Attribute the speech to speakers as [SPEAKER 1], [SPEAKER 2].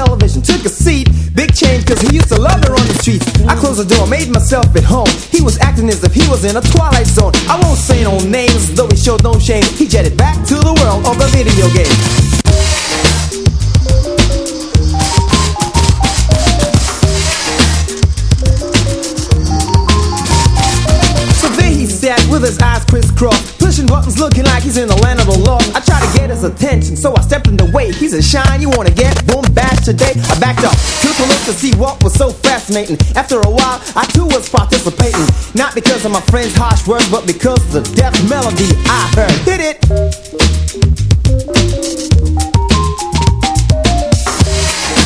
[SPEAKER 1] television, took a seat. Big change cause he used to love her on the streets. I closed the door, made myself at home. He was acting as if he was in a twilight zone. I won't say no names, though he showed no shame. He jetted back to the world of the video game. With his eyes crisscrossed, pushing buttons looking like he's in the land of the lost. I tried to get his attention, so I stepped in the way. He said, "Shine, you wanna get boom bashed today?" I backed up, took a look to see what was so fascinating. After a while, I too was participating. Not because of my friend's harsh words, but because of the deaf melody I heard. Hit it!